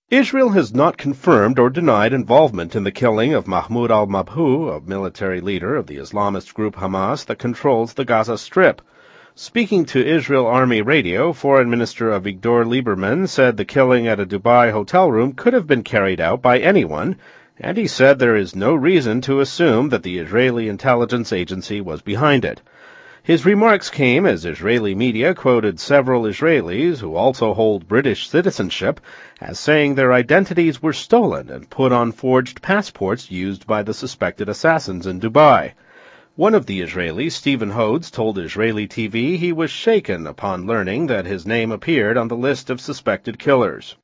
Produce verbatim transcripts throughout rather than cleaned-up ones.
Israel has not confirmed or denied involvement in the killing of Mahmoud al-Mabhouh, a military leader of the Islamist group Hamas that controls the Gaza Strip. Speaking to Israel Army Radio, Foreign Minister Avigdor Lieberman said the killing at a Dubai hotel room could have been carried out by anyone, and he said there is no reason to assume that the Israeli intelligence agency was behind it. His remarks came as Israeli media quoted several Israelis, who also hold British citizenship, as saying their identities were stolen and put on forged passports used by the suspected assassins in Dubai. One of the Israelis, Stephen Hodes, told Israeli T V he was shaken upon learning that his name appeared on the list of suspected killers.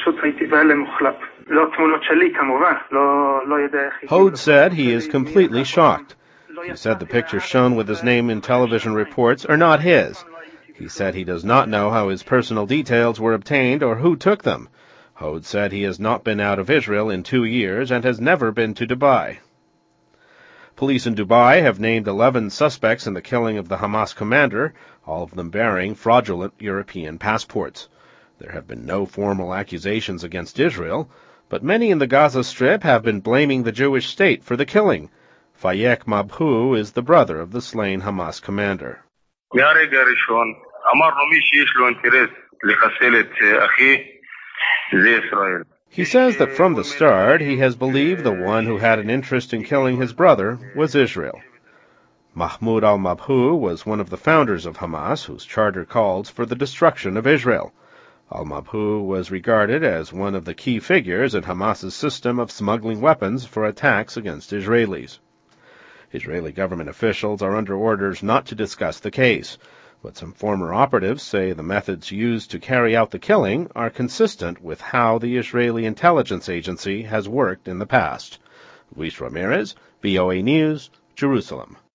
Hodes said he is completely shocked. He said the pictures shown with his name in television reports are not his. He said he does not know how his personal details were obtained or who took them. Hodes said he has not been out of Israel in two years and has never been to Dubai. Police in Dubai have named eleven suspects in the killing of the Hamas commander, all of them bearing fraudulent European passports. There have been no formal accusations against Israel, but many in the Gaza Strip have been blaming the Jewish state for the killing. Fayek Mabhouh is the brother of the slain Hamas commander. He says that from the start he has believed the one who had an interest in killing his brother was Israel. Mahmoud al-Mabhouh was one of the founders of Hamas, whose charter calls for the destruction of Israel. Al-Mabhouh was regarded as one of the key figures in Hamas's system of smuggling weapons for attacks against Israelis. Israeli government officials are under orders not to discuss the case, but some former operatives say the methods used to carry out the killing are consistent with how the Israeli intelligence agency has worked in the past. Luis Ramirez, V O A News, Jerusalem.